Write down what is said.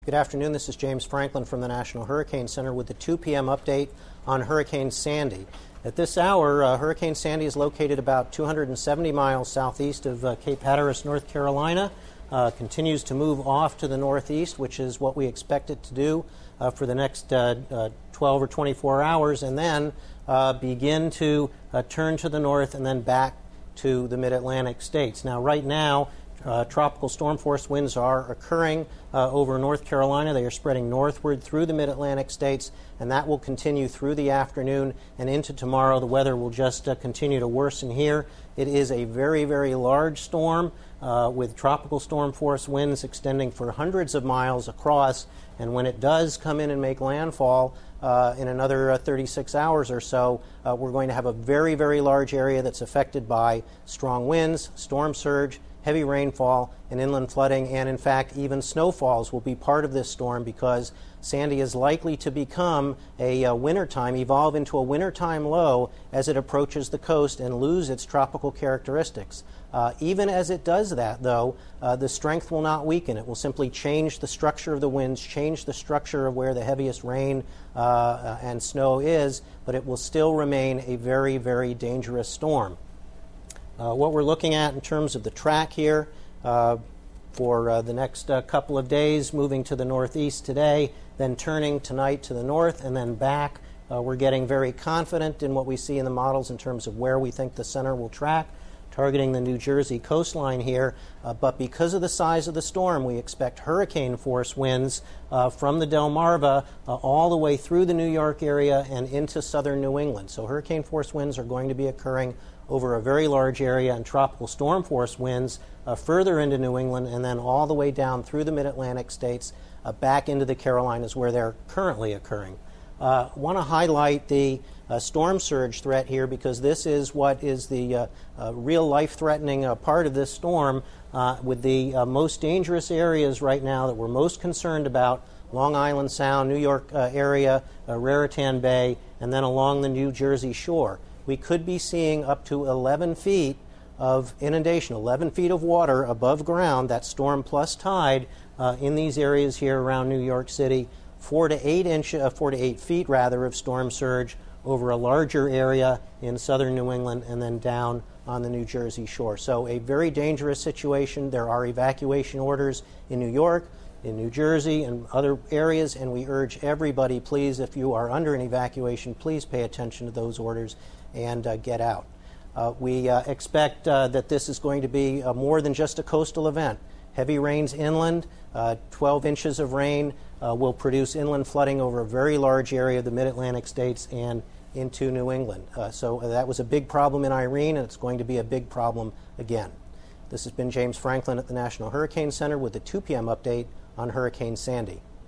Good afternoon. This is James Franklin from the National Hurricane Center with the 2 p.m. update on Hurricane Sandy. At this hour, Hurricane Sandy is located about 270 miles southeast of Cape Hatteras, North Carolina. Continues to move off to the northeast, which is what we expect it to do for the next 12 or 24 hours, and then begin to turn to the north and then back to the mid-Atlantic states. Now, right now, tropical storm force winds are occurring over North Carolina. They are spreading northward through the mid-Atlantic states, and that will continue through the afternoon and into tomorrow. The weather will just continue to worsen here. It is a very, very large storm with tropical storm force winds extending for hundreds of miles across, and when it does come in and make landfall in another 36 hours or so, we're going to have a very, very large area that's affected by strong winds, storm surge, heavy rainfall, and inland flooding, and in fact even snowfalls will be part of this storm because Sandy is likely to become evolve into a wintertime low as it approaches the coast and lose its tropical characteristics. Even as it does that, though, the strength will not weaken. It will simply change the structure of the winds, change the structure of where the heaviest rain and snow is, but it will still remain a very, very dangerous storm. What we're looking at in terms of the track here for the next couple of days, moving to the northeast today, then turning tonight to the north and then back. We're getting very confident in what we see in the models in terms of where we think the center will track, targeting the New Jersey coastline here. But because of the size of the storm, we expect hurricane force winds from the Delmarva all the way through the New York area and into southern New England. So hurricane force winds are going to be occurring over a very large area, and tropical storm force winds further into New England and then all the way down through the mid-Atlantic states back into the Carolinas where they're currently occurring. Want to highlight the storm surge threat here because this is what is the real life-threatening part of this storm with the most dangerous areas right now that we're most concerned about: Long Island Sound, New York area, Raritan Bay, and then along the New Jersey shore. We could be seeing up to 11 feet of inundation, 11 feet of water above ground, that storm plus tide, in these areas here around New York City, 4 to 8 feet of storm surge over a larger area in southern New England and then down on the New Jersey shore. So a very dangerous situation. There are evacuation orders in New York, in New Jersey, and other areas, and we urge everybody, please, if you are under an evacuation, please pay attention to those orders and get out. We expect that this is going to be more than just a coastal event. Heavy rains inland, 12 inches of rain will produce inland flooding over a very large area of the mid-Atlantic states and into New England. So that was a big problem in Irene, and it's going to be a big problem again. This has been James Franklin at the National Hurricane Center with the 2 p.m. update on Hurricane Sandy.